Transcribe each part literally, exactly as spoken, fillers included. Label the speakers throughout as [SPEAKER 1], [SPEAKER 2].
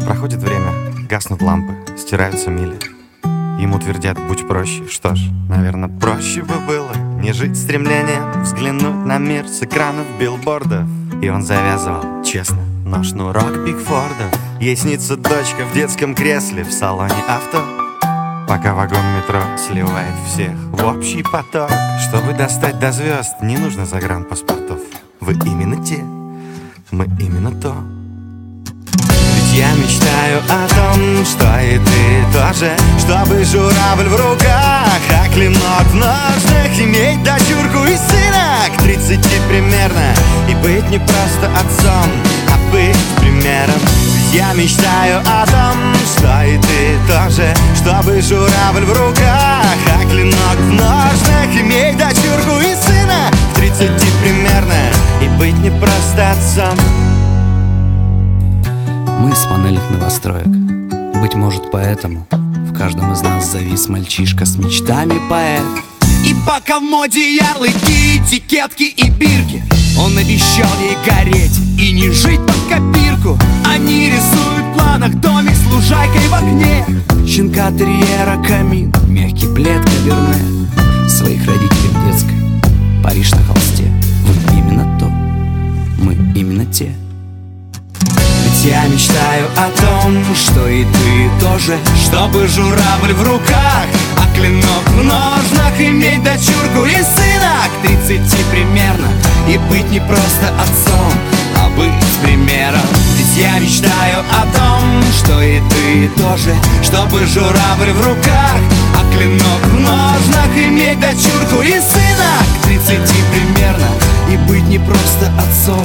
[SPEAKER 1] Проходит время, гаснут лампы, стираются мили. Ему твердят: будь проще. Что ж, наверное, проще бы было не жить стремлением взглянуть на мир с экранов билбордов. И он завязывал, честно, но шнурок Пикфорда. Ей снится дочка в детском кресле в салоне авто, пока вагон метро сливает всех в общий поток. Чтобы достать до звезд, не нужно загранпаспортов. Вы именно те, мы именно то. Ведь я мечтаю о том, что и ты тоже, чтобы журавль в руках, а клинок в ножнах, иметь дочурку и сына к тридцати примерно, и быть не просто отцом, а быть примером. Ведь я мечтаю о том, что и ты тоже, чтобы журавль в руках, а клинок в ножнах, иметь дочурку и сына к тридцати примерно, и быть не просто отцом.
[SPEAKER 2] Мы с панельных новостроек. Быть может, поэтому в каждом из нас завис мальчишка с мечтами поэт. И пока в моде ярлыки, этикетки и бирки, он обещал ей гореть и не жить под копирку. Они рисуют в планах домик с лужайкой в окне, щенка терьера, камин, мягкий плед, каверне, своих родителей в детской, Париж на холсте. Вы именно то, мы именно те. Я мечтаю о том, что и ты тоже, чтобы журавль в руках, а клинок в ножнах, иметь дочурку и сына к тридцати примерно, и быть не просто отцом, а быть примером. Ведь я мечтаю о том, что и ты тоже, чтобы журавль в руках, а клинок в ножнах, иметь дочурку и сына к тридцати примерно, и быть не просто отцом.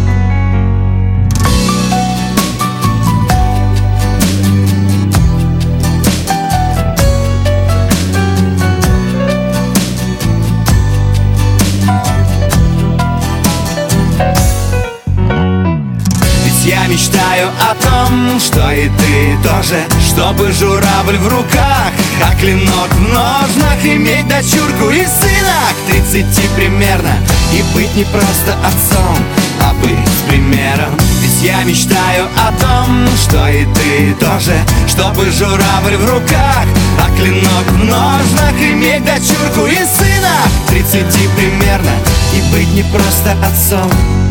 [SPEAKER 2] Я мечтаю о том, что и ты тоже, чтобы журавль в руках, а клинок в ножнах, иметь дочурку и сына к тридцати примерно, и быть не просто отцом, а быть примером. Ведь я мечтаю о том, что и ты тоже, чтобы журавль в руках, а клинок в ножнах, иметь дочурку и сына к тридцати примерно, и быть не просто отцом.